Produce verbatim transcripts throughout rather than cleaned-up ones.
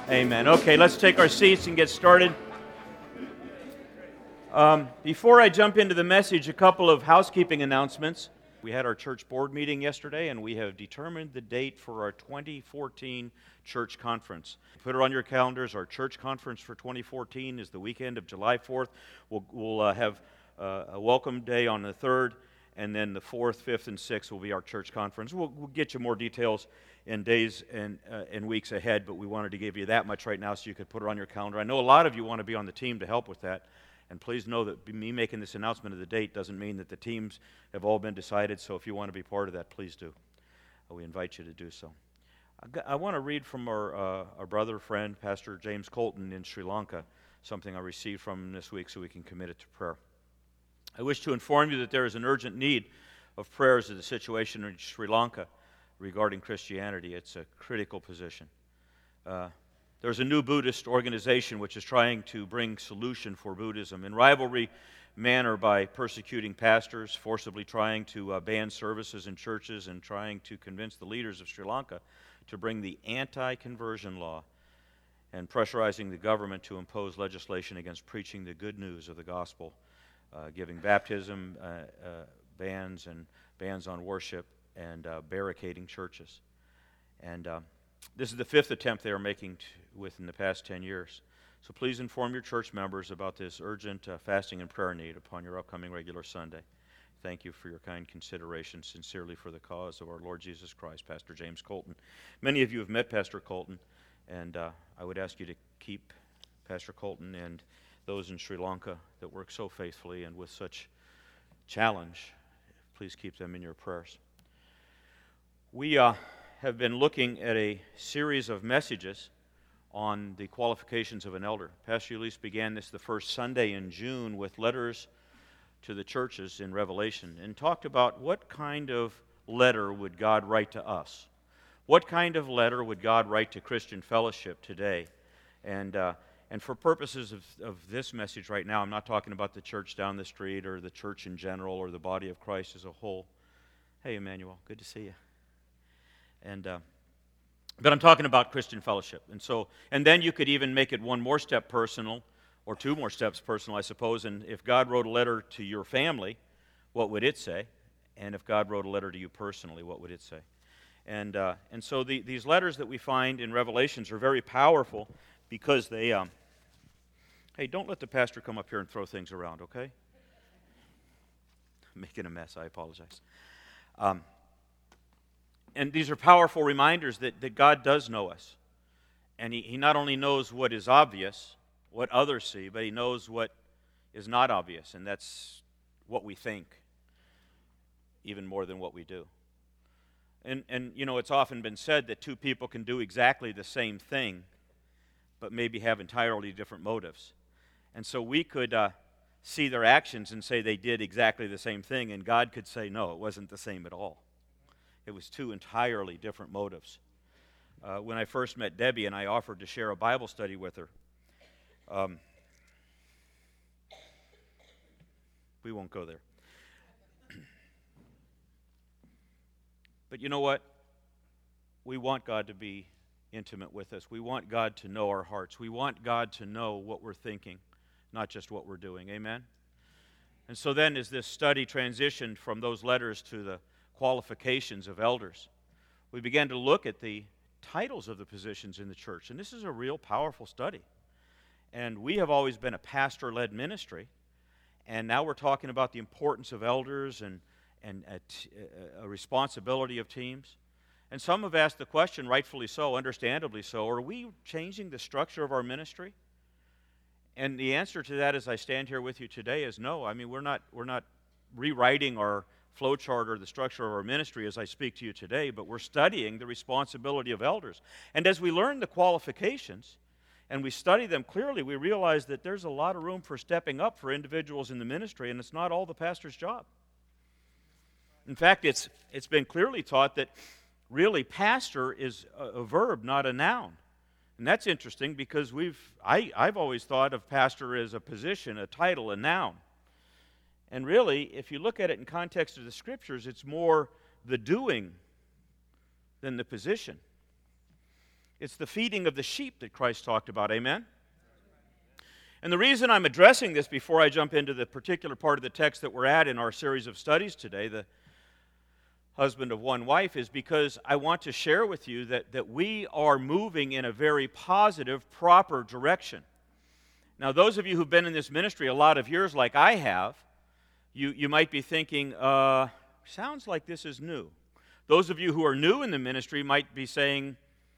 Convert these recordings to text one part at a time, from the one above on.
Amen. Okay, let's take our seats and get started. Um, before I jump into the message, a couple of housekeeping announcements. We had our church board meeting yesterday, and we have determined the date for our twenty fourteen church conference. Put it on your calendars. Our church conference for twenty fourteen is the weekend of July fourth. We'll, we'll uh, have uh, a welcome day on the third, and then the fourth, fifth, and sixth will be our church conference. We'll, we'll get you more details in days and uh, and weeks ahead, but we wanted to give you that much right now so you could put it on your calendar. I know a lot of you want to be on the team to help with that, and please know that me making this announcement of the date doesn't mean that the teams have all been decided, so if you want to be part of that, please do. Uh, we invite you to do so. I, got, I want to read from our, uh, our brother, friend, Pastor James Colton in Sri Lanka, something I received from him this week so we can commit it to prayer. I wish to inform you that there is an urgent need of prayers of the situation in Sri Lanka regarding Christianity. It's a critical position. Uh, there's a new Buddhist organization which is trying to bring solution for Buddhism in rivalry manner by persecuting pastors, forcibly trying to uh, ban services in churches, and trying to convince the leaders of Sri Lanka to bring the anti-conversion law, and pressurizing the government to impose legislation against preaching the good news of the gospel, uh, giving baptism uh, uh, bans and bans on worship, and uh, barricading churches. And uh, this is the fifth attempt they are making t- within the past ten years. So please inform your church members about this urgent uh, fasting and prayer need upon your upcoming regular Sunday. Thank you for your kind consideration, sincerely for the cause of our Lord Jesus Christ. Pastor James Colton. Many of you have met Pastor Colton, and uh, I would ask you to keep Pastor Colton and those in Sri Lanka that work so faithfully and with such challenge. Please keep them in your prayers. We uh, have been looking at a series of messages on the qualifications of an elder. Pastor Ulysses began this the first Sunday in June with letters to the churches in Revelation and talked about what kind of letter would God write to us. What kind of letter would God write to Christian Fellowship today? And uh, and for purposes of, of this message right now, I'm not talking about the church down the street or the church in general or the body of Christ as a whole. Hey, Emmanuel, good to see you. And uh, but I'm talking about Christian Fellowship, and so and then you could even make it one more step personal, or two more steps personal, I suppose. And if God wrote a letter to your family, what would it say? And if God wrote a letter to you personally, what would it say? And uh, and so the, these letters that we find in Revelations are very powerful because they. Um, hey, don't let the pastor come up here and throw things around, okay? I'm making a mess. I apologize. Um, And these are powerful reminders that, that God does know us. And he, he not only knows what is obvious, what others see, but He knows what is not obvious, and that's what we think, even more than what we do. And, and you know, it's often been said that two people can do exactly the same thing, but maybe have entirely different motives. And so we could uh, see their actions and say they did exactly the same thing, and God could say, no, it wasn't the same at all. It was two entirely different motives. Uh, when I first met Debbie and I offered to share a Bible study with her, um, we won't go there. But you know what? We want God to be intimate with us. We want God to know our hearts. We want God to know what we're thinking, not just what we're doing. Amen? And so then as this study transitioned from those letters to the qualifications of elders, we began to look at the titles of the positions in the church. And this is a real powerful study. And we have always been a pastor-led ministry, and now we're talking about the importance of elders and, and a, t- a responsibility of teams. And some have asked the question, rightfully so, understandably so, are we changing the structure of our ministry? And the answer to that as I stand here with you today is no. I mean, we're not we're not rewriting our flowchart or the structure of our ministry as I speak to you today, but we're studying the responsibility of elders. And as we learn the qualifications and we study them clearly, we realize that there's a lot of room for stepping up for individuals in the ministry, and it's not all the pastor's job. In fact, it's it's been clearly taught that really pastor is a, a verb, not a noun. And that's interesting because we've I, I've always thought of pastor as a position, a title, a noun. And really, if you look at it in context of the Scriptures, it's more the doing than the position. It's the feeding of the sheep that Christ talked about. Amen? And the reason I'm addressing this before I jump into the particular part of the text that we're at in our series of studies today, the husband of one wife, is because I want to share with you that, that we are moving in a very positive, proper direction. Now, those of you who've been in this ministry a lot of years like I have, you, you might be thinking, uh, sounds like this is new. Those of you who are new in the ministry might be saying,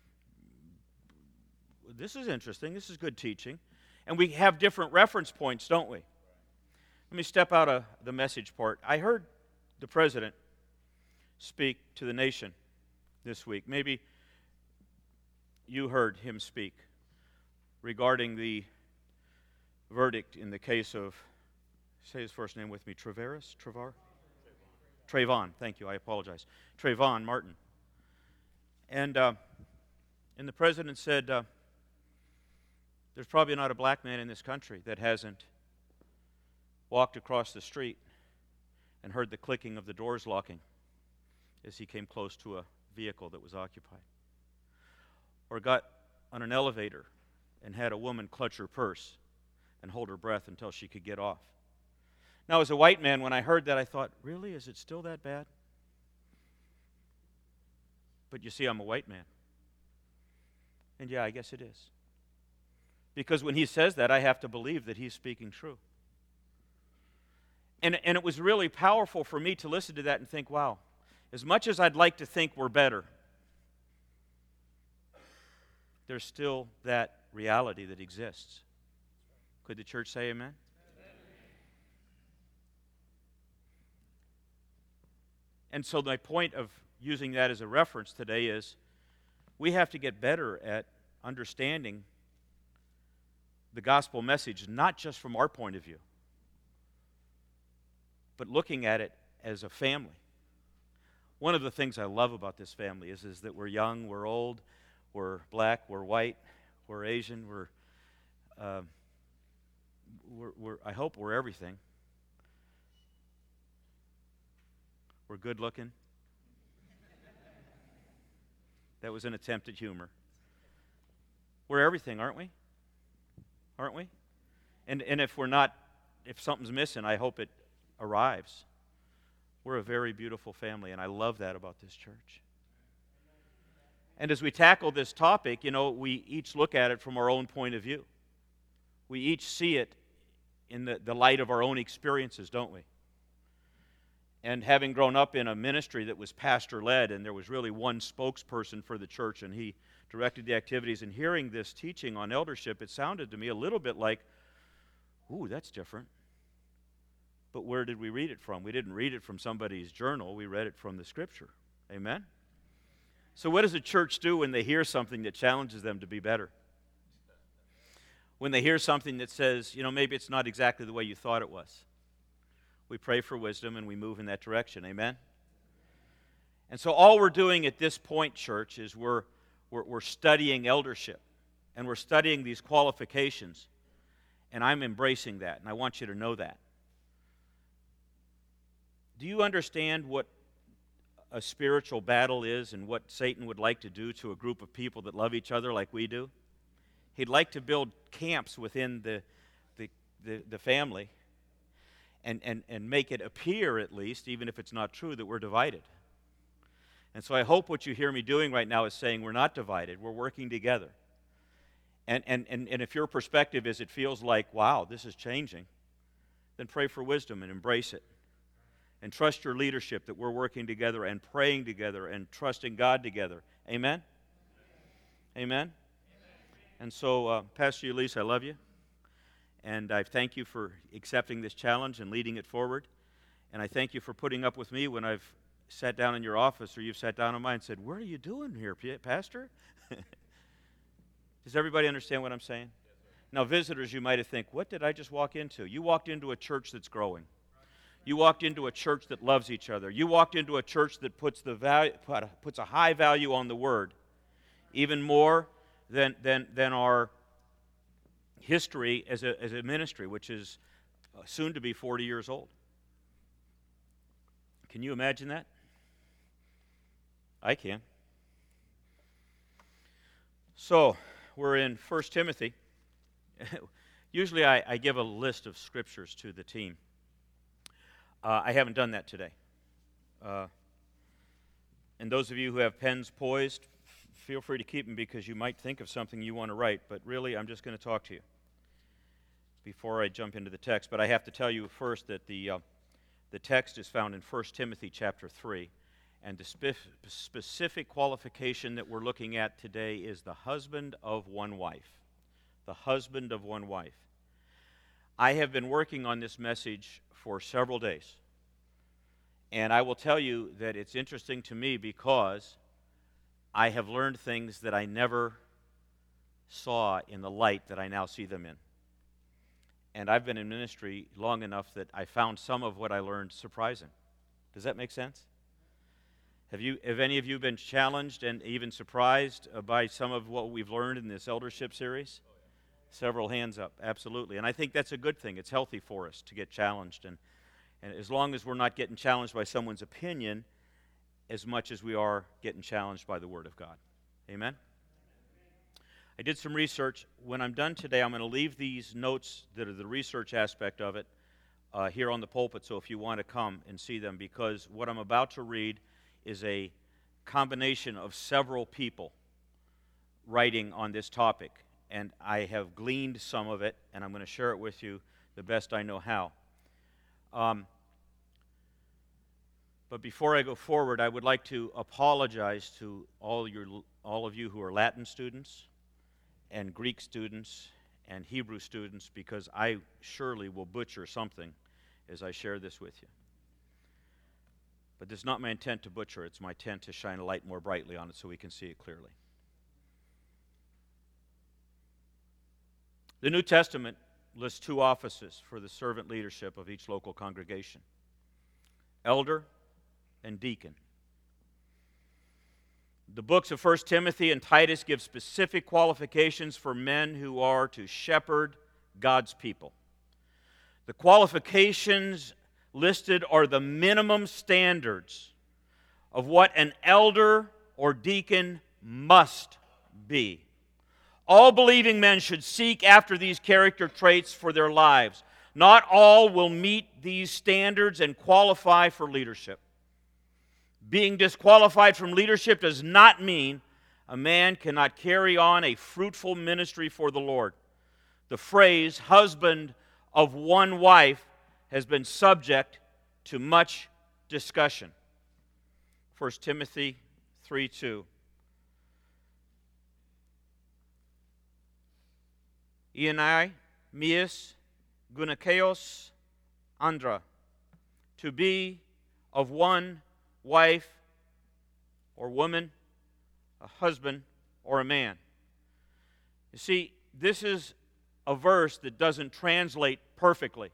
this is interesting, this is good teaching. And we have different reference points, don't we? Let me step out of the message part. I heard the president speak to the nation this week. Maybe you heard him speak regarding the verdict in the case of, say his first name with me, Travaris? Travar? Trayvon. Thank you, I apologize. Trayvon Martin. And, uh, and the president said, uh, there's probably not a black man in this country that hasn't walked across the street and heard the clicking of the doors locking as he came close to a vehicle that was occupied. Or got on an elevator and had a woman clutch her purse and hold her breath until she could get off. Now, as a white man, when I heard that, I thought, really, is it still that bad? But you see, I'm a white man. And yeah, I guess it is. Because when he says that, I have to believe that he's speaking true. And, and it was really powerful for me to listen to that and think, wow, as much as I'd like to think we're better, there's still that reality that exists. Could the church say amen? And so my point of using that as a reference today is we have to get better at understanding the gospel message, not just from our point of view, but looking at it as a family. One of the things I love about this family is, is that we're young, we're old, we're black, we're white, we're Asian, we're, uh, we're, we're I hope we're everything. We're good looking. That was an attempt at humor. We're everything, aren't we? Aren't we? And and if we're not, if something's missing, I hope it arrives. We're a very beautiful family, and I love that about this church. And as we tackle this topic, you know, we each look at it from our own point of view. We each see it in the, the light of our own experiences, don't we? And having grown up in a ministry that was pastor-led, and there was really one spokesperson for the church, and he directed the activities, and hearing this teaching on eldership, it sounded to me a little bit like, ooh, that's different. But where did we read it from? We didn't read it from somebody's journal. We read it from the Scripture. Amen? So what does a church do when they hear something that challenges them to be better? When they hear something that says, you know, maybe it's not exactly the way you thought it was. We pray for wisdom and we move in that direction. Amen? And so all we're doing at this point, church, is we're, we're, we're studying eldership. And we're studying these qualifications. And I'm embracing that, and I want you to know that. Do you understand what a spiritual battle is and what Satan would like to do to a group of people that love each other like we do? He'd like to build camps within the, the, the, the family and, and, and make it appear, at least, even if it's not true, that we're divided. And so I hope what you hear me doing right now is saying we're not divided, we're working together. And, and, and, and if your perspective is it feels like, wow, this is changing, then pray for wisdom and embrace it. And trust your leadership that we're working together and praying together and trusting God together. Amen? Amen? Amen. And so, uh, Pastor Elise, I love you. And I thank you for accepting this challenge and leading it forward. And I thank you for putting up with me when I've sat down in your office or you've sat down in mine and said, what are you doing here, Pastor? Does everybody understand what I'm saying? Now, visitors, you might have think, what did I just walk into? You walked into a church that's growing. You walked into a church that loves each other. You walked into a church that puts the value, puts a high value on the Word, even more than than than our history as a as a ministry, which is soon to be forty years old. Can you imagine that? I can. So, we're in First Timothy. Usually I, I give a list of scriptures to the team. Uh, I haven't done that today. Uh, and those of you who have pens poised, f- feel free to keep them because you might think of something you want to write. But really, I'm just going to talk to you before I jump into the text. But I have to tell you first that the, uh, the text is found in First Timothy chapter three. And the spe- specific qualification that we're looking at today is the husband of one wife. The husband of one wife. I have been working on this message for several days. And I will tell you that it's interesting to me because I have learned things that I never saw in the light that I now see them in. And I've been in ministry long enough that I found some of what I learned surprising. Does that make sense? Have you, have any of you been challenged and even surprised uh, by some of what we've learned in this eldership series? Oh, yeah. Several hands up, absolutely. And I think that's a good thing. It's healthy for us to get challenged. And, and as long as we're not getting challenged by someone's opinion as much as we are getting challenged by the Word of God. Amen? I did some research. When I'm done today, I'm going to leave these notes that are the research aspect of it uh, here on the pulpit, so if you want to come and see them, because what I'm about to read is a combination of several people writing on this topic. And I have gleaned some of it, and I'm going to share it with you the best I know how. Um, but before I go forward, I would like to apologize to all your, all of you who are Latin students and Greek students and Hebrew students, because I surely will butcher something as I share this with you. But it's not my intent to butcher, it's my intent to shine a light more brightly on it so we can see it clearly. The New Testament lists two offices for the servant leadership of each local congregation: elder and deacon. The books of First Timothy and Titus give specific qualifications for men who are to shepherd God's people. The qualifications listed are the minimum standards of what an elder or deacon must be. All believing men should seek after these character traits for their lives. Not all will meet these standards and qualify for leadership. Being disqualified from leadership does not mean a man cannot carry on a fruitful ministry for the Lord. The phrase, husband of one wife, has been subject to much discussion. First Timothy three two. Ianai, mias, gunakeos, andra. To be of one wife or woman, a husband or a man. You see, this is a verse that doesn't translate perfectly.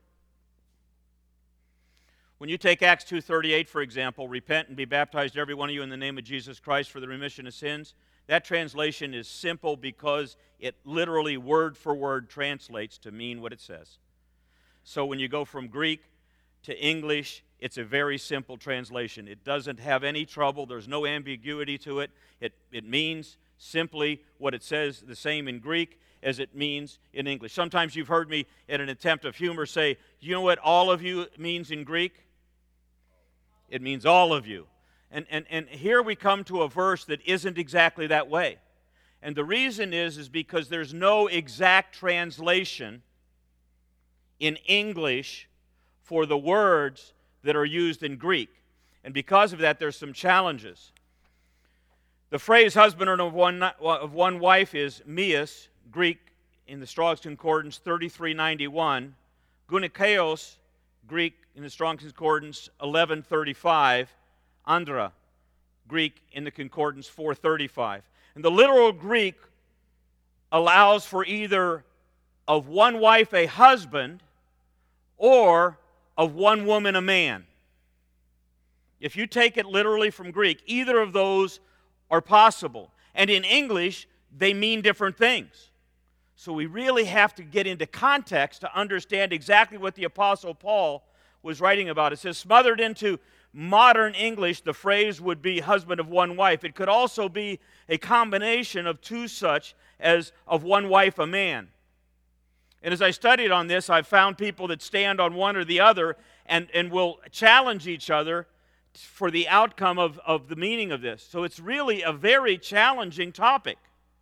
When you take Acts two thirty-eight, for example, repent and be baptized, every one of you, in the name of Jesus Christ for the remission of sins, that translation is simple because it literally word for word translates to mean what it says. So when you go from Greek to English, it's a very simple translation. It doesn't have any trouble. There's no ambiguity to it. It, it means simply what it says, the same in Greek as it means in English. Sometimes you've heard me, in an attempt of humor, say, you know what all of you means in Greek? It means all of you. And, and, and here we come to a verse that isn't exactly that way. And the reason is, is because there's no exact translation in English for the words that are used in Greek. And because of that, there's some challenges. The phrase husband of one, of one wife is mias, Greek, in the Strong's Concordance thirty-three ninety-one. Gunikeos, Greek, in the Strong's Concordance eleven thirty-five. Andra, Greek, in the Concordance four thirty-five. And the literal Greek allows for either of one wife a husband or of one woman a man. If you take it literally from Greek, either of those are possible. And in English, they mean different things. So we really have to get into context to understand exactly what the Apostle Paul was writing about. It says, smothered into modern English, the phrase would be husband of one wife. It could also be a combination of two such as of one wife a man. And as I studied on this, I've found people that stand on one or the other and, and will challenge each other for the outcome of, of the meaning of this. So it's really a very challenging topic,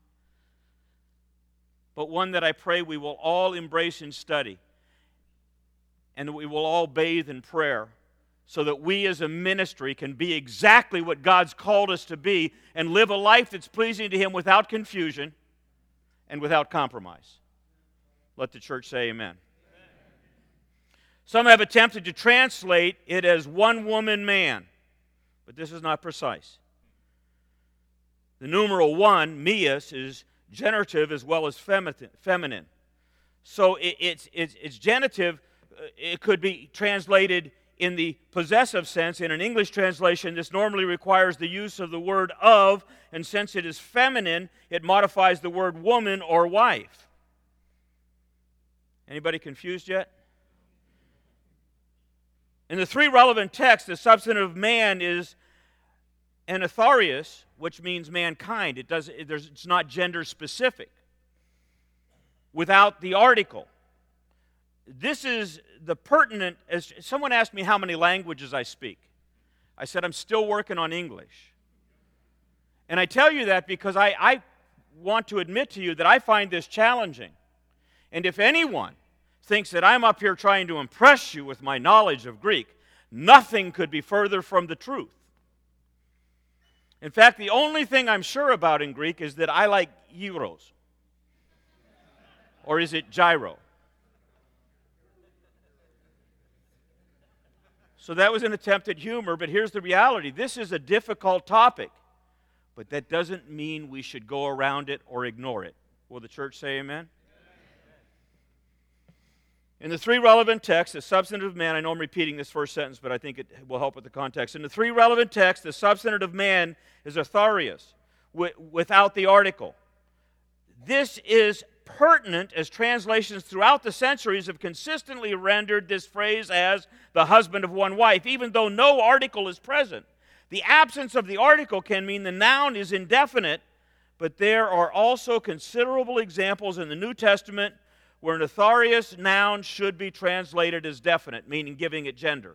but one that I pray we will all embrace and study, and we will all bathe in prayer so that we as a ministry can be exactly what God's called us to be and live a life that's pleasing to Him without confusion and without compromise. Let the church say amen. Amen. Some have attempted to translate it as one woman man, but this is not precise. The numeral one, meus, is generative as well as feminine. So it, it's, it's, it's genitive. It could be translated in the possessive sense. In an English translation, this normally requires the use of the word of, and since it is feminine, it modifies the word woman or wife. Anybody confused yet? In the three relevant texts, the substantive man is anatharios, which means mankind. It does, it, it's not gender specific. Without the article. This is the pertinent, as someone asked me how many languages I speak. I said, I'm still working on English. And I tell you that because I, I want to admit to you that I find this challenging. And if anyone thinks that I'm up here trying to impress you with my knowledge of Greek, nothing could be further from the truth. In fact, the only thing I'm sure about in Greek is that I like gyros. Or is it gyro? So that was an attempt at humor, but here's the reality. This is a difficult topic, but that doesn't mean we should go around it or ignore it. Will the church say amen? In the three relevant texts, the substantive man, I know I'm repeating this first sentence, but I think it will help with the context. In the three relevant texts, the substantive man is atharios, without the article. This is pertinent as translations throughout the centuries have consistently rendered this phrase as the husband of one wife, even though no article is present. The absence of the article can mean the noun is indefinite, but there are also considerable examples in the New Testament where an atharios noun should be translated as definite, meaning giving it gender.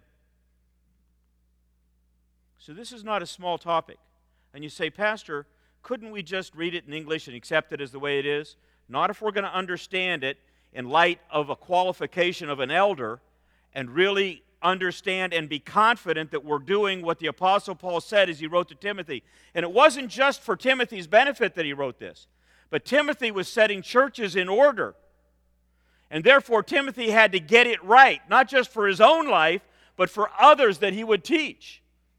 So this is not a small topic. And you say, Pastor, couldn't we just read it in English and accept it as the way it is? Not if we're going to understand it in light of a qualification of an elder and really understand and be confident that we're doing what the Apostle Paul said as he wrote to Timothy. And it wasn't just for Timothy's benefit that he wrote this, but Timothy was setting churches in order. And therefore, Timothy had to get it right, not just for his own life, but for others that he would teach.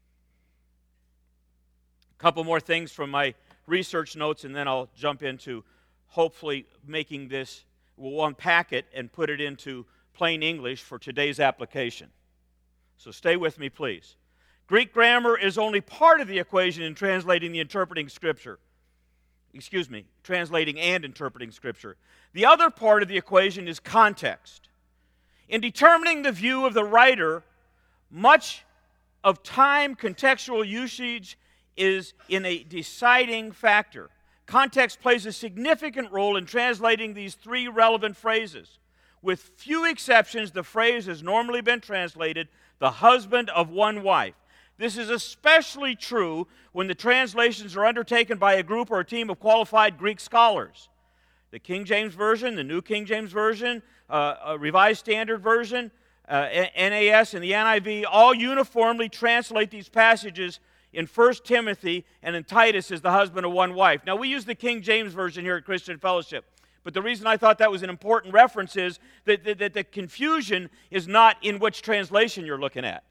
A couple more things from my research notes, and then I'll jump into hopefully making this, we'll unpack it and put it into plain English for today's application. So stay with me, please. Greek grammar is only part of the equation in translating the interpreting Scripture. Excuse me, translating and interpreting Scripture. The other part of the equation is context. In determining the view of the writer, much of time contextual usage is in a deciding factor. Context plays a significant role in translating these three relevant phrases. With few exceptions, the phrase has normally been translated, the husband of one wife. This is especially true when the translations are undertaken by a group or a team of qualified Greek scholars. The King James Version, the New King James Version, uh, a Revised Standard Version, uh, N A S, and the N I V all uniformly translate these passages in First Timothy and in Titus as the husband of one wife. Now, we use the King James Version here at Christian Fellowship, but the reason I thought that was an important reference is that, that, that the confusion is not in which translation you're looking at.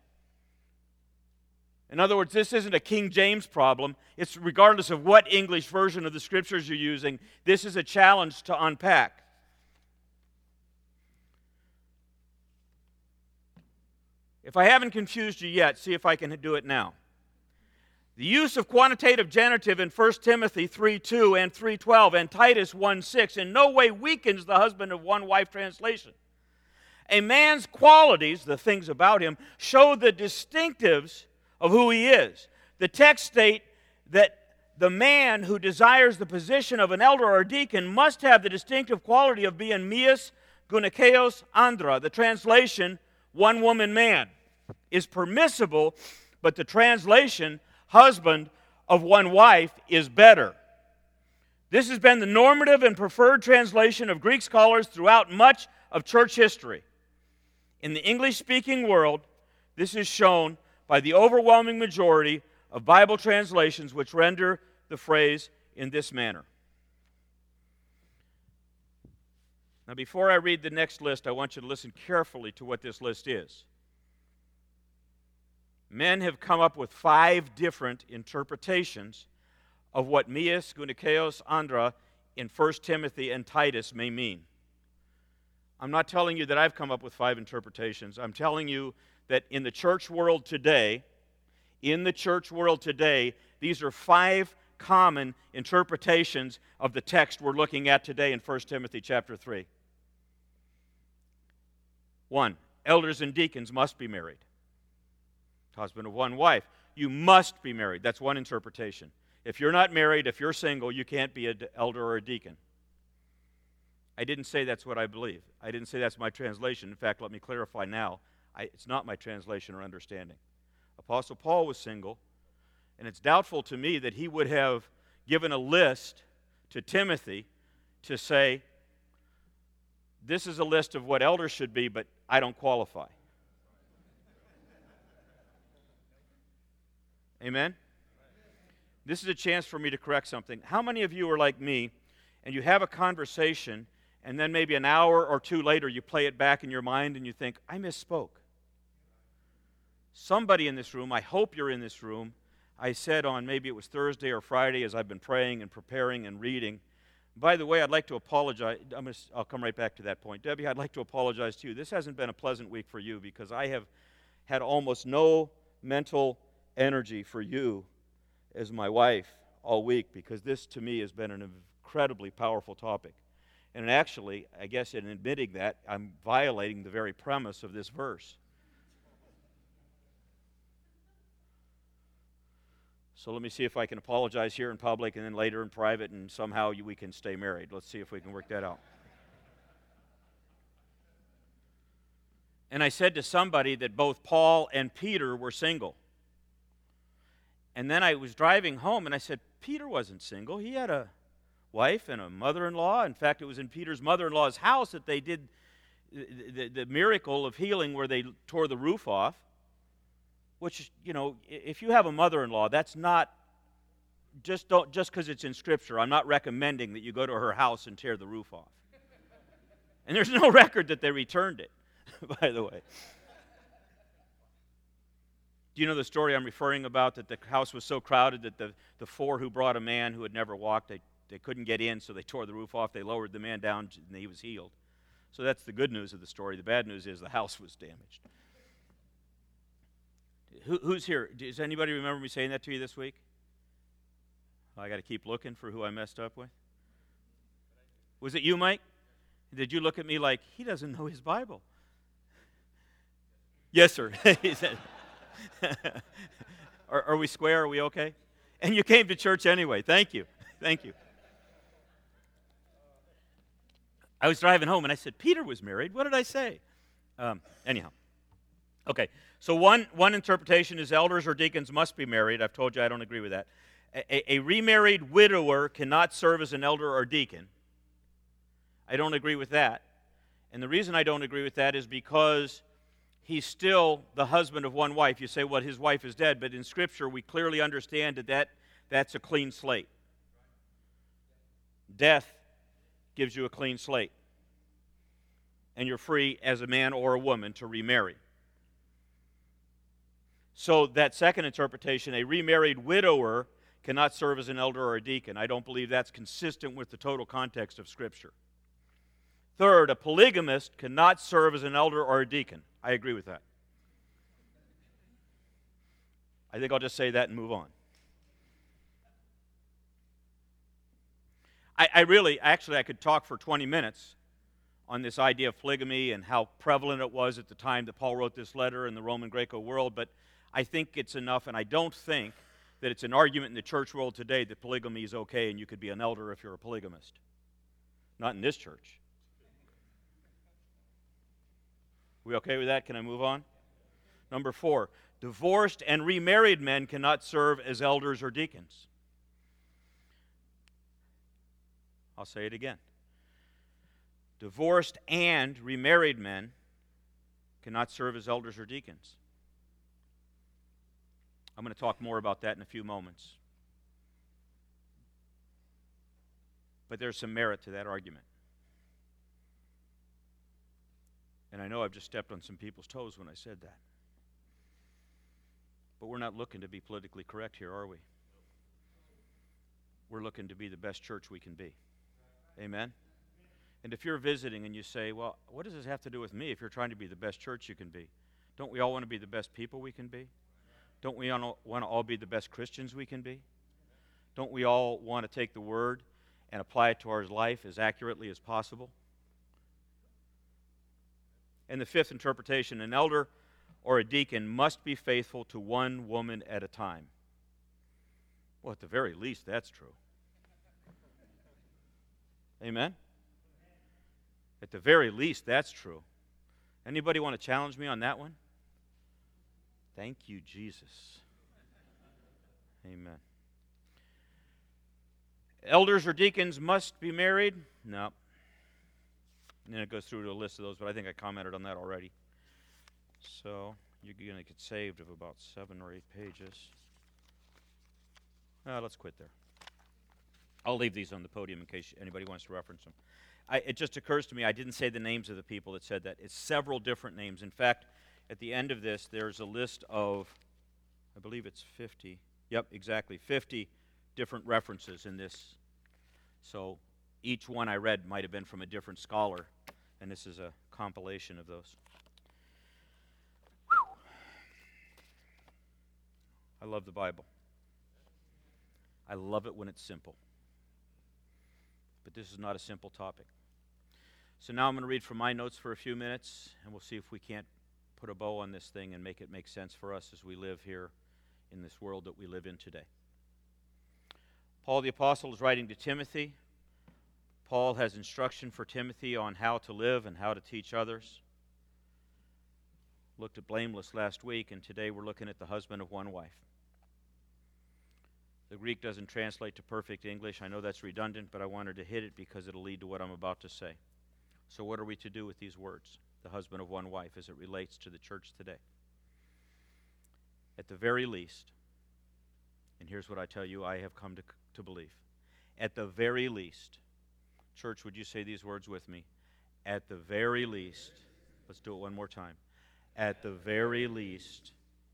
In other words, this isn't a King James problem. It's regardless of what English version of the Scriptures you're using, this is a challenge to unpack. If I haven't confused you yet, see if I can do it now. The use of quantitative genitive in First Timothy three two and three twelve and Titus one six in no way weakens the husband of one wife translation. A man's qualities, the things about him, show the distinctives of who he is. The text states that the man who desires the position of an elder or deacon must have the distinctive quality of being Mias Gunikeos Andra. The translation, one woman man, is permissible, but the translation, husband of one wife, is better. This has been the normative and preferred translation of Greek scholars throughout much of church history. In the English-speaking world, this is shown by the overwhelming majority of Bible translations which render the phrase in this manner. Now, before I read the next list, I want you to listen carefully to what this list is. Men have come up with five different interpretations of what Mias Gunikeos Andra in First Timothy and Titus may mean. I'm not telling you that I've come up with five interpretations. I'm telling you that in the church world today, in the church world today, these are five common interpretations of the text we're looking at today in First Timothy chapter three. One, elders and deacons must be married. Husband of one wife. You must be married. That's one interpretation. If you're not married, if you're single, you can't be an elder or a deacon. I didn't say that's what I believe. I didn't say that's my translation. In fact, let me clarify now. I, it's not my translation or understanding. Apostle Paul was single, and it's doubtful to me that he would have given a list to Timothy to say, this is a list of what elders should be, but I don't qualify. Amen? This is a chance for me to correct something. How many of you are like me, and you have a conversation, and then maybe an hour or two later you play it back in your mind and you think, I misspoke? Somebody in this room, I hope you're in this room, I said on maybe it was Thursday or Friday as I've been praying and preparing and reading. By the way, I'd like to apologize. I'm gonna, I'll come right back to that point. Debbie, I'd like to apologize to you. This hasn't been a pleasant week for you because I have had almost no mental energy for you as my wife all week, because this to me has been an incredibly powerful topic. And actually, I guess in admitting that, I'm violating the very premise of this verse. So let me see if I can apologize here in public and then later in private, and somehow we can stay married. Let's see if we can work that out. And I said to somebody that both Paul and Peter were single. And then I was driving home, and I said, Peter wasn't single. He had a wife and a mother-in-law. In fact, it was in Peter's mother-in-law's house that they did the, the, the miracle of healing where they tore the roof off. Which, you know, if you have a mother-in-law, that's not, just don't just because it's in Scripture, I'm not recommending that you go to her house and tear the roof off. And there's no record that they returned it, by the way. Do you know the story I'm referring about, that the house was so crowded that the, the four who brought a man who had never walked, they, they couldn't get in, so they tore the roof off. They lowered the man down, and he was healed. So that's the good news of the story. The bad news is the house was damaged. Who, who's here? Does anybody remember me saying that to you this week? I got to keep looking for who I messed up with. Was it you, Mike? Did you look at me like, he doesn't know his Bible? Yes, sir. He said, are, are we square? Are we okay? And you came to church anyway. Thank you. Thank you. I was driving home and I said, Peter was married. What did I say? Um, anyhow. Okay, so one, one interpretation is elders or deacons must be married. I've told you I don't agree with that. A, a remarried widower cannot serve as an elder or deacon. I don't agree with that. And the reason I don't agree with that is because he's still the husband of one wife. You say, well, his wife is dead, but in Scripture we clearly understand that, that that's a clean slate. Death gives you a clean slate. And you're free as a man or a woman to remarry. So that second interpretation, a remarried widower cannot serve as an elder or a deacon. I don't believe that's consistent with the total context of Scripture. Third, a polygamist cannot serve as an elder or a deacon. I agree with that. I think I'll just say that and move on. I, I really, actually, I could talk for twenty minutes on this idea of polygamy and how prevalent it was at the time that Paul wrote this letter in the Roman Greco world, but I think it's enough, and I don't think that it's an argument in the church world today that polygamy is okay and you could be an elder if you're a polygamist. Not in this church. We okay with that? Can I move on? Number four, divorced and remarried men cannot serve as elders or deacons. I'll say it again. Divorced and remarried men cannot serve as elders or deacons. I'm going to talk more about that in a few moments. But there's some merit to that argument. And I know I've just stepped on some people's toes when I said that. But we're not looking to be politically correct here, are we? We're looking to be the best church we can be. Amen? And if you're visiting and you say, well, what does this have to do with me if you're trying to be the best church you can be? Don't we all want to be the best people we can be? Don't we all want to all be the best Christians we can be? Don't we all want to take the Word and apply it to our life as accurately as possible? And the fifth interpretation, an elder or a deacon must be faithful to one woman at a time. Well, at the very least, that's true. Amen? At the very least, that's true. Anybody want to challenge me on that one? Thank you, Jesus. Amen. Elders or deacons must be married? No. And then it goes through to a list of those, but I think I commented on that already. So you're going to get saved of about seven or eight pages. Uh, let's quit there. I'll leave these on the podium in case anybody wants to reference them. I, it just occurs to me, I didn't say the names of the people that said that. It's several different names. In fact, at the end of this, there's a list of, I believe it's fifty. Yep, exactly, fifty different references in this. So each one I read might have been from a different scholar, and this is a compilation of those. Whew. I love the Bible. I love it when it's simple. But this is not a simple topic. So now I'm going to read from my notes for a few minutes, and we'll see if we can't put a bow on this thing and make it make sense for us as we live here in this world that we live in today. Paul the Apostle is writing to Timothy. Paul has instruction for Timothy on how to live and how to teach others. Looked at blameless last week, and today we're looking at the husband of one wife. The Greek doesn't translate to perfect English. I know that's redundant, but I wanted to hit it because it'll lead to what I'm about to say. So what are we to do with these words, the husband of one wife, as it relates to the church today? At the very least, and here's what I tell you I have come to, to believe. At the very least, church, would you say these words with me? At the very least, let's do it one more time. At the very least,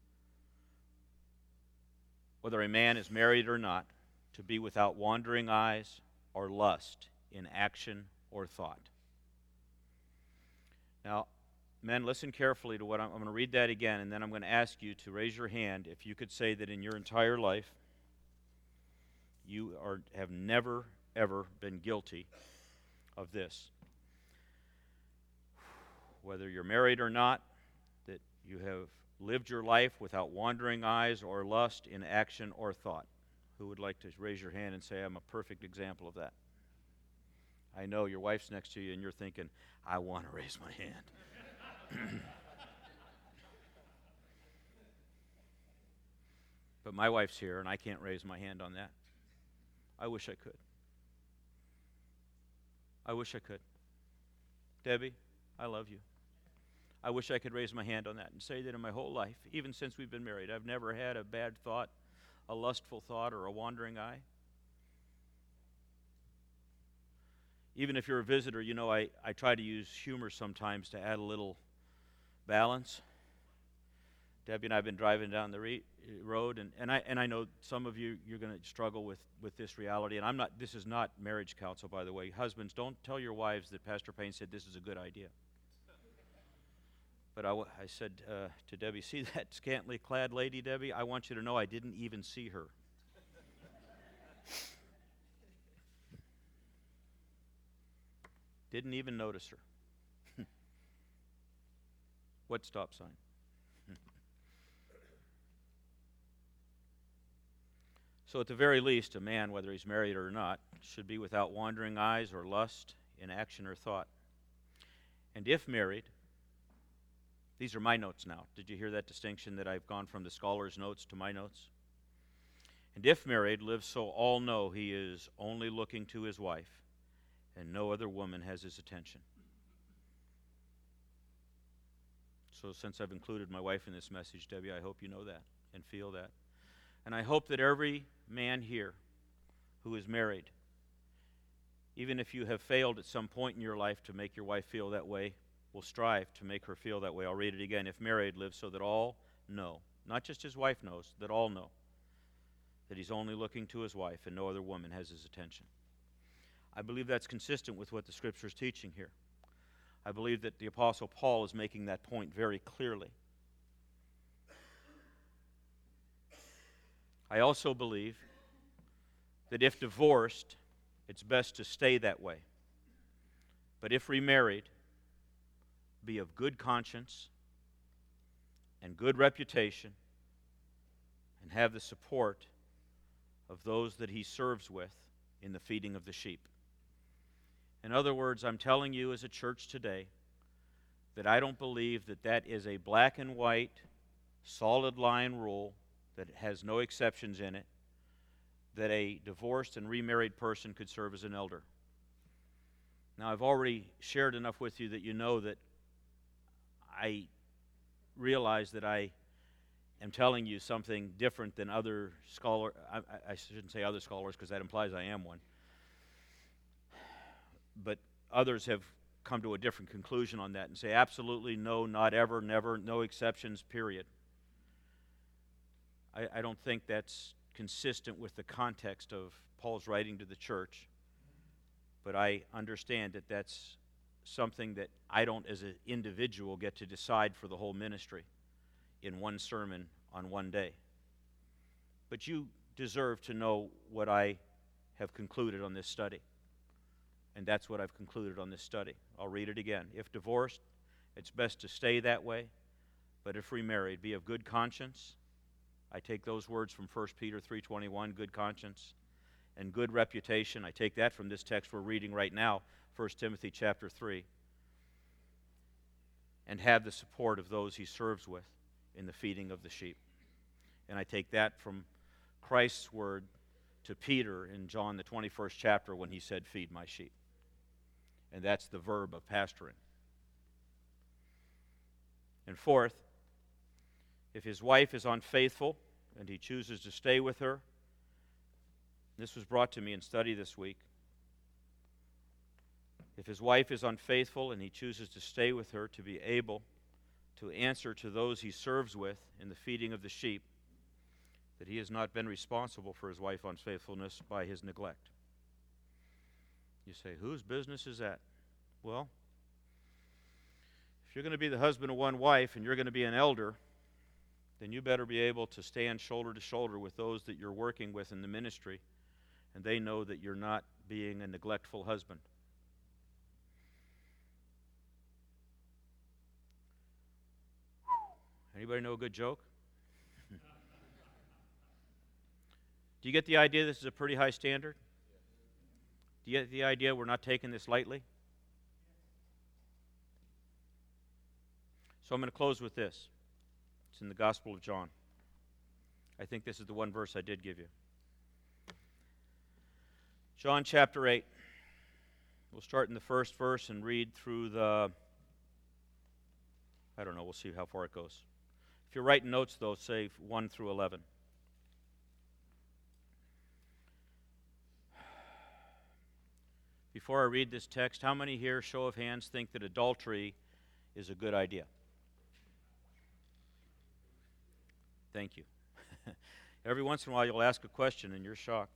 whether a man is married or not, to be without wandering eyes or lust in action or thought. Now, men, listen carefully to what I'm, I'm going to read that again, and then I'm going to ask you to raise your hand if you could say that in your entire life you are have never, ever been guilty of this. Whether you're married or not, that you have lived your life without wandering eyes or lust in action or thought. Who would like to raise your hand and say, I'm a perfect example of that? I know your wife's next to you and you're thinking, I want to raise my hand. But my wife's here and I can't raise my hand on that. I wish I could. I wish I could. Debbie, I love you. I wish I could raise my hand on that and say that in my whole life, even since we've been married, I've never had a bad thought, a lustful thought, or a wandering eye. Even if you're a visitor, you know, I, I try to use humor sometimes to add a little balance. Debbie and I have been driving down the re- road, and, and I and I know some of you, you're going to struggle with, with this reality, and I'm not, this is not marriage counsel, by the way. Husbands, don't tell your wives that Pastor Payne said this is a good idea. But I, w- I said uh, to Debbie, see that scantily clad lady, Debbie? I want you to know I didn't even see her. Didn't even notice her. What stop sign? So at the very least, a man, whether he's married or not, should be without wandering eyes or lust in action or thought. And if married, these are my notes now. Did you hear that distinction that I've gone from the scholar's notes to my notes? And if married, live so all know he is only looking to his wife, and no other woman has his attention. So since I've included my wife in this message, Debbie, I hope you know that and feel that. And I hope that every man here who is married, even if you have failed at some point in your life to make your wife feel that way, will strive to make her feel that way. I'll read it again. If married, live so that all know, not just his wife knows, that all know that he's only looking to his wife and no other woman has his attention. I believe that's consistent with what the Scripture is teaching here. I believe that the Apostle Paul is making that point very clearly. I also believe that if divorced, it's best to stay that way. But if remarried, be of good conscience and good reputation and have the support of those that he serves with in the feeding of the sheep. In other words, I'm telling you as a church today that I don't believe that that is a black and white, solid line rule that has no exceptions in it, that a divorced and remarried person could serve as an elder. Now, I've already shared enough with you that you know that I realize that I am telling you something different than other scholars. I, I shouldn't say other scholars because that implies I am one. But others have come to a different conclusion on that and say absolutely no, not ever, never, no exceptions, period. I, I don't think that's consistent with the context of Paul's writing to the church, but I understand that that's something that I don't as an individual get to decide for the whole ministry in one sermon on one day. But you deserve to know what I have concluded on this study. And that's what I've concluded on this study. I'll read it again. If divorced, it's best to stay that way. But if remarried, be of good conscience. I take those words from First Peter three twenty-one, good conscience, and good reputation. I take that from this text we're reading right now, First Timothy chapter three. And have the support of those he serves with in the feeding of the sheep. And I take that from Christ's word to Peter in John the twenty-first chapter when he said, feed my sheep. And that's the verb of pastoring. And fourth, if his wife is unfaithful and he chooses to stay with her, this was brought to me in study this week. If his wife is unfaithful and he chooses to stay with her to be able to answer to those he serves with in the feeding of the sheep, that he has not been responsible for his wife's unfaithfulness by his neglect. You say, whose business is that? Well, if you're going to be the husband of one wife and you're going to be an elder, then you better be able to stand shoulder to shoulder with those that you're working with in the ministry, and they know that you're not being a neglectful husband. Anybody know a good joke? Do you get the idea this is a pretty high standard? Do you get the idea we're not taking this lightly? So I'm going to close with this. It's in the Gospel of John. I think this is the one verse I did give you. John chapter eight. We'll start in the first verse and read through the, I don't know, we'll see how far it goes. If you're writing notes, though, say one through eleven. Before I read this text, how many here, show of hands, think that adultery is a good idea? Thank you. Every once in a while you'll ask a question and you're shocked.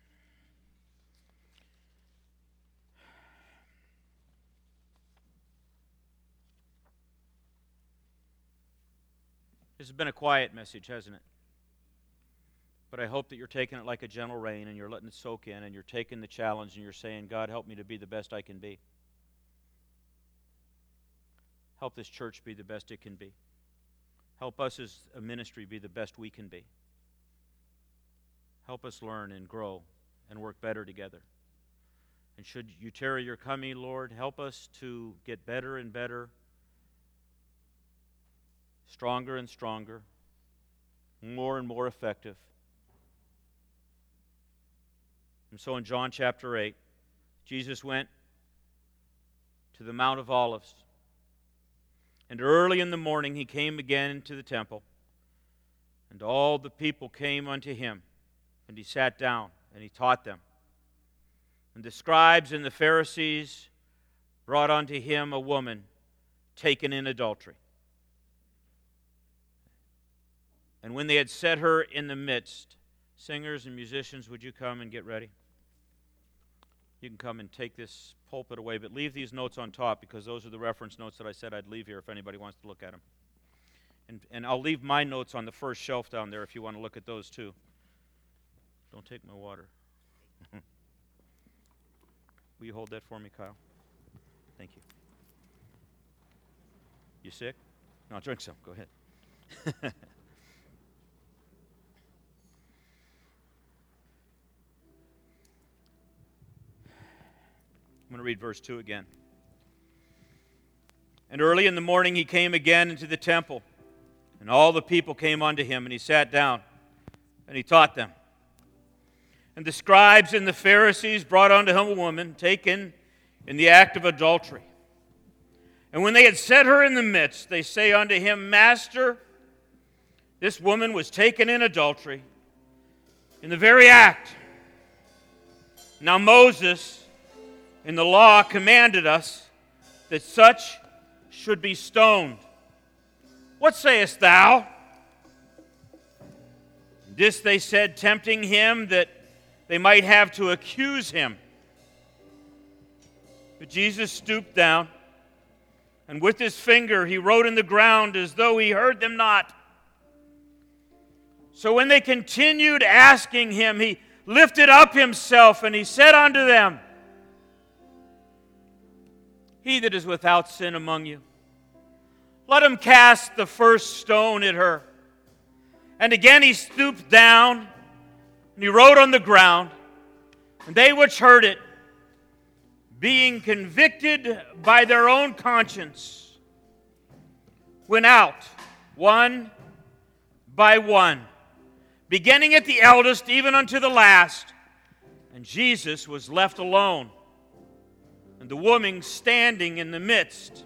This has been a quiet message, hasn't it? But I hope that you're taking it like a gentle rain and you're letting it soak in and you're taking the challenge and you're saying, God, help me to be the best I can be. Help this church be the best it can be. Help us as a ministry be the best we can be. Help us learn and grow and work better together. And should you tarry your coming, Lord, help us to get better and better, stronger and stronger, more and more effective. And so in John chapter eight, Jesus went to the Mount of Olives. And early in the morning he came again into the temple. And all the people came unto him. And he sat down and he taught them. And the scribes and the Pharisees brought unto him a woman taken in adultery. And when they had set her in the midst, singers and musicians, would you come and get ready? You can come and take this pulpit away, but leave these notes on top because those are the reference notes that I said I'd leave here if anybody wants to look at them. And, and I'll leave my notes on the first shelf down there if you want to look at those too. Don't take my water. Will you hold that for me, Kyle? Thank you. You sick? No, drink some. Go ahead. I'm going to read verse two again. And early in the morning he came again into the temple, and all the people came unto him, and he sat down, and he taught them. And the scribes and the Pharisees brought unto him a woman taken in the act of adultery. And when they had set her in the midst, they say unto him, Master, this woman was taken in adultery in the very act. Now Moses in the law commanded us that such should be stoned. What sayest thou? This they said, tempting him that they might have to accuse him. But Jesus stooped down, and with his finger he wrote in the ground as though he heard them not. So when they continued asking him, he lifted up himself, and he said unto them, He that is without sin among you, let him cast the first stone at her. And again he stooped down, and he wrote on the ground. And they which heard it, being convicted by their own conscience, went out one by one, beginning at the eldest even unto the last. And Jesus was left alone, and the woman standing in the midst.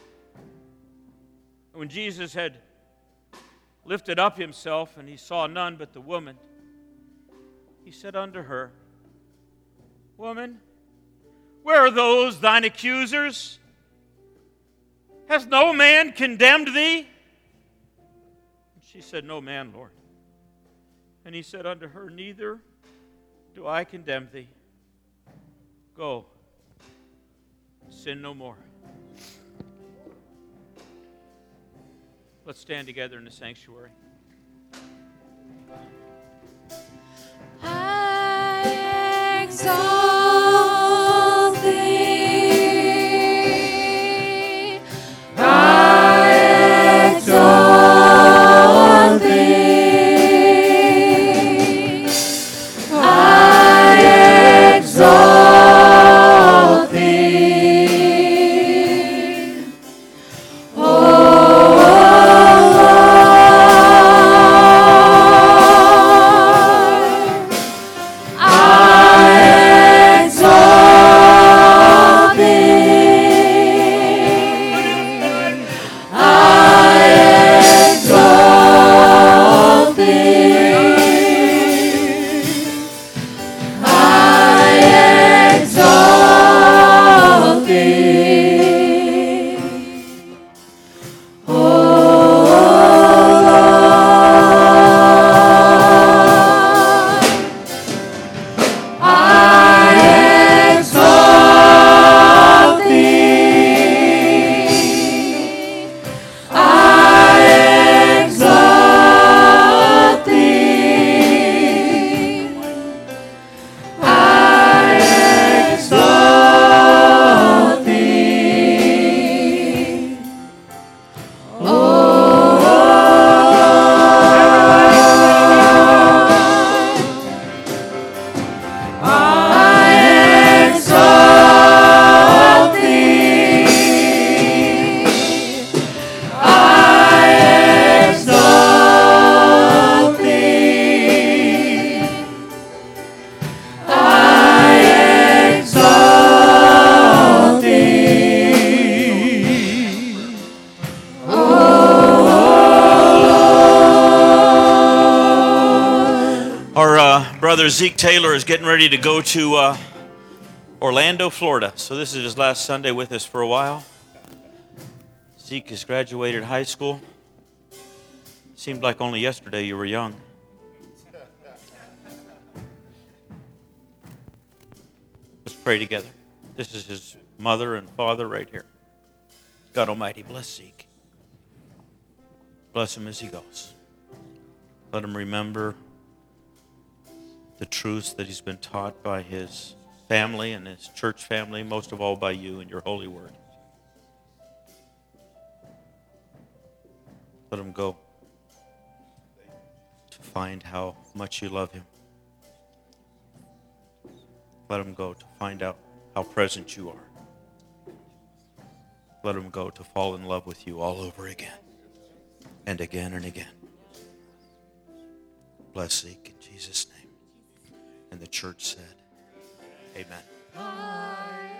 When Jesus had lifted up himself, and he saw none but the woman, he said unto her, Woman, where are those thine accusers? Has no man condemned thee? And she said, No man, Lord. And he said unto her, Neither do I condemn thee. Go, sin no more. Let's stand together in the sanctuary. I exalt thee. I exalt thee. I exalt thee. Oh, I brother Zeke Taylor is getting ready to go to uh, Orlando, Florida. So this is his last Sunday with us for a while. Zeke has graduated high school. Seemed like only yesterday you were young. Let's pray together. This is his mother and father right here. God Almighty, bless Zeke. Bless him as he goes. Let him remember the truths that he's been taught by his family and his church family, most of all by you and your holy word. Let him go to find how much you love him. Let him go to find out how present you are. Let him go to fall in love with you all over again and again and again. Bless Zeke in Jesus' name. And the church said, amen.